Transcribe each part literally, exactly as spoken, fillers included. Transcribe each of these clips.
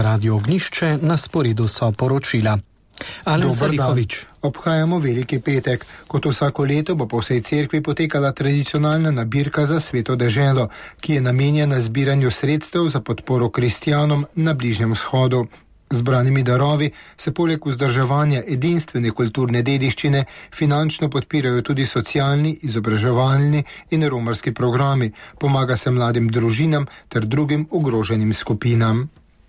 Radio Ognjišče, na sporedu so poročila. Alen Salihovič. Obhajamo Veliki petek. Kot vsako leto bo po vsej cerkvi potekala tradicionalna nabirka za Sveto deželo, ki je namenjena zbiranju sredstev za podporo kristjanom na Bližnjem vzhodu. Zbranimi darovi se poleg vzdrževanja edinstvene kulturne dediščine finančno podpirajo tudi socialni, izobraževalni in romarski programi, pomaga se mladim družinam ter drugim ogroženim skupinam.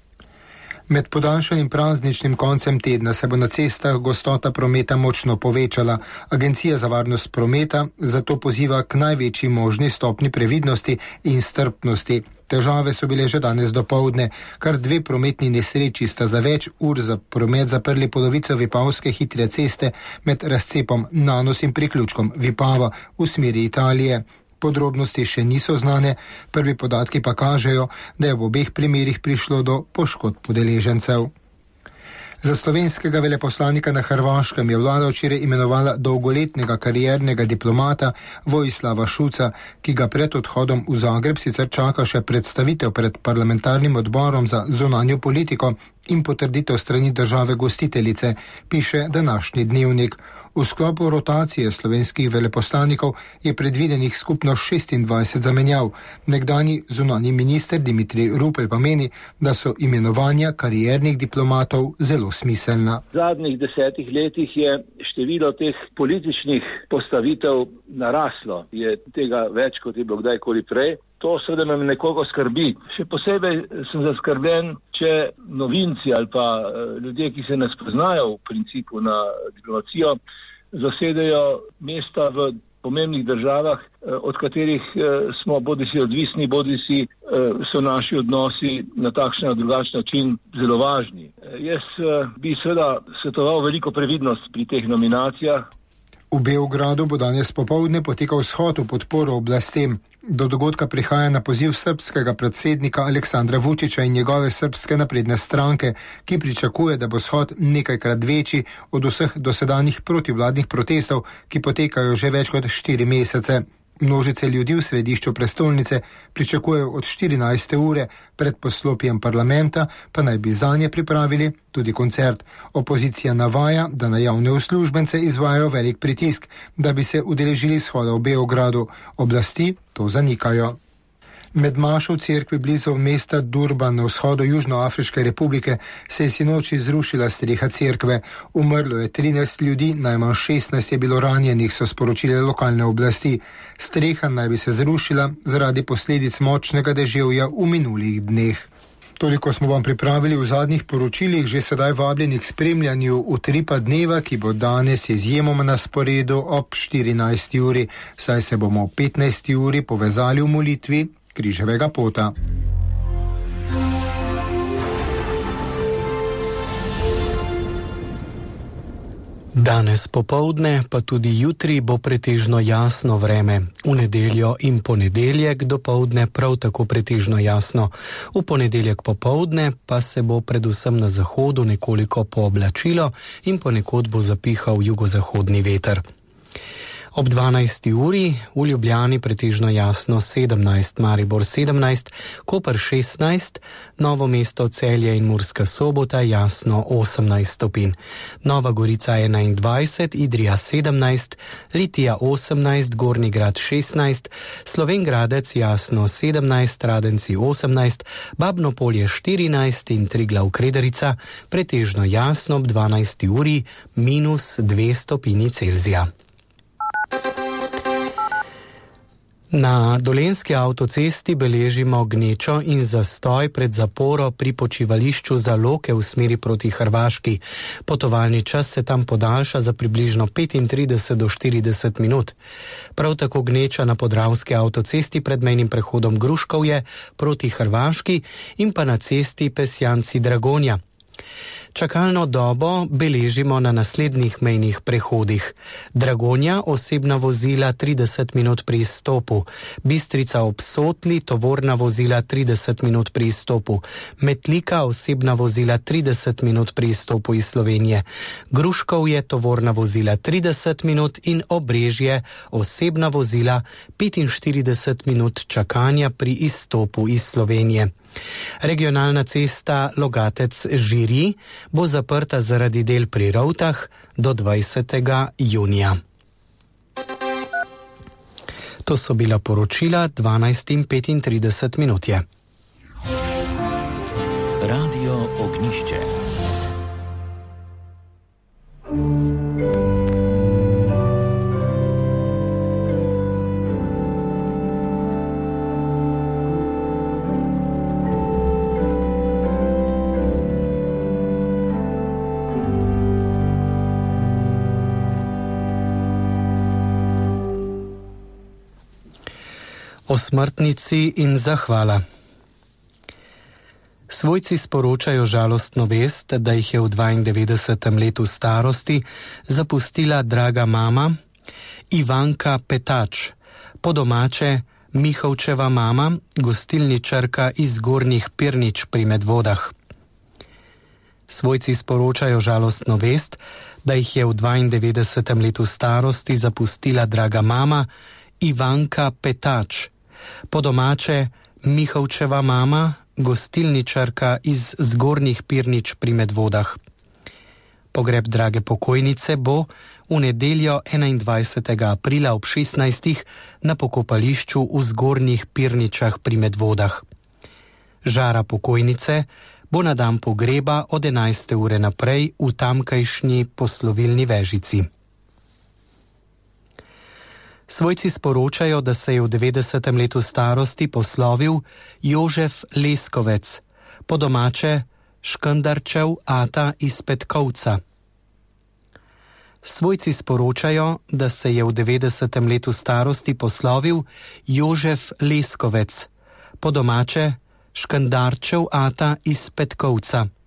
Med podaljšanim prazničnim koncem tedna se bo na cestah gostota prometa močno povečala. Agencija za varnost prometa zato poziva k največji možni stopni previdnosti in strpnosti. Težave so bile že danes dopoldne, kar dve prometni nesreči sta za več ur za promet zaprli polovico vipavske hitre ceste med razcepom Nanos in priključkom Vipava v smeri Italije. Podrobnosti še niso znane, prvi podatki pa kažejo, da je v obeh primerih prišlo do poškodb udeležencev. Za slovenskega veleposlanika na Hrvaškem je vlada včeraj imenovala dolgoletnega kariernega diplomata Vojislava Šuca, ki ga pred odhodom v Zagreb sicer čaka še predstavitev pred parlamentarnim odborom za zunanjo politiko in potrditev strani države gostiteljice, piše današnji Dnevnik. V sklopu rotacije slovenskih veleposlanikov je predvidenih skupno šestindvajset zamenjav. Nekdanji zunanji minister Dimitrij Rupel pa meni, da so imenovanja kariernih diplomatov zelo smiselna. V zadnjih desetih letih je število teh političnih postavitev naraslo. Je tega več, kot je bilo kdajkoli prej. To seveda me nekoliko skrbi. Še posebej sem zaskrbljen, če novinci ali pa ljudje, ki se ne spoznajo v principu na diplomacijo, zasedajo mesta v pomembnih državah, od katerih smo bodisi odvisni, bodisi so naši odnosi na takšen ali drugačen način zelo važni. Jaz bi seveda svetoval veliko previdnost pri teh nominacijah. V Beogradu bo danes popoldne potekal shod v podporo oblastem. Do dogodka prihaja na poziv srbskega predsednika Aleksandra Vučića in njegove srbske napredne stranke, ki pričakuje, da bo shod nekajkrat večji od vseh dosedanjih protivladnih protestov, ki potekajo že več kot štiri mesece. Množice ljudi v središču prestolnice pričakujejo od štirinajste ure, pred poslopjem parlamenta pa naj bi zanje pripravili tudi koncert. Opozicija navaja, da na javne uslužbence izvajajo velik pritisk, da bi se udeležili shoda v Beogradu. Oblasti to zanikajo. Med mašo v cerkvi blizu mesta Durban na vzhodu Južnoafriške republike se je sinoči zrušila streha cerkve. Umrlo je trinajst ljudi, najmanj šestnajst je bilo ranjenih, so sporočile lokalne oblasti. Streha naj bi se zrušila zaradi posledic močnega deževja v minulih dneh. Toliko smo vam pripravili v zadnjih poročilih, že sedaj vabljeni k spremljanju utripa dneva, ki bo danes izjemoma na sporedu ob štirinajsti uri, saj se bomo ob petnajsti uri povezali v molitvi Križevega pota. Danes popoldne, pa tudi jutri bo pretežno jasno vreme. V nedeljo in ponedeljek dopoldne prav tako pretežno jasno. V ponedeljek popoldne pa se bo predvsem na zahodu nekoliko pooblačilo in ponekod bo zapihal jugozahodni veter. Ob dvanajsti uri v Ljubljani pretežno jasno sedemnajst, Maribor sedemnajst, Koper šestnajst, Novo mesto, Celje in Murska Sobota jasno osemnajst stopinj, Nova Gorica enaindvajset, Idrija sedemnajst, Litija osemnajst, Gornji Grad šestnajst, Slovenj Gradec jasno sedemnajst, Radenci osemnajst, Babno Polje štirinajst in Triglav Krederica pretežno jasno ob dvanajsti uri minus dve stopinji Celzija. Na Dolenjski avtocesti beležimo gnečo in zastoj pred zaporo pri počivališču Zaloke v smeri proti Hrvaški. Potovalni čas se tam podaljša za približno petintrideset do štirideset minut. Prav tako gneča na Podravski avtocesti pred mejnim prehodom Gruškovje proti Hrvaški in pa na cesti Pesjanci-Dragonja. Čakalno dobo beležimo na naslednjih mejnih prehodih. Dragonja, osebna vozila trideset minut pri izstopu. Bistrica ob Sotli, tovorna vozila trideset minut pri izstopu. Metlika, osebna vozila trideset minut pri izstopu iz Slovenije. Gruškovje, tovorna vozila trideset minut in Obrežje, osebna vozila petinštirideset minut čakanja pri izstopu iz Slovenije. Regionalna cesta Logatec-Žiri bo zaprta zaradi del pri Rovtah do dvajsetega junija. To so bila poročila, dvanajst in petintrideset minut je. Radio Ognišče. O smrtnici in zahvala. Svojci sporočajo žalostno vest, da jih je v dvaindevetdesetem letu starosti zapustila draga mama Ivanka Petač, po domače Mihovčeva mama, gostilničarka iz Gornjih Pirnič pri Medvodah. Svojci sporočajo žalostno vest, da jih je v dvaindevetdesetem letu starosti zapustila draga mama Ivanka Petač, po domače Mihovčeva mama, gostilničarka iz Zgornjih Pirnič pri Medvodah. Pogreb drage pokojnice bo v nedeljo enaindvajsetega aprila ob šestnajstih na pokopališču v Zgornjih Pirničah pri Medvodah. Žara pokojnice bo na dan pogreba od enajste ure naprej v tamkajšnji poslovilni vežici. Svojci sporočajo, da se je v devetdesetem letu starosti poslovil Jožef Leskovec, po domače Škandarčev ata iz Petkovca. Svojci sporočajo, da se je v devetdesetem letu starosti poslovil Jožef Leskovec, po domače Škandarčev ata iz Petkovca.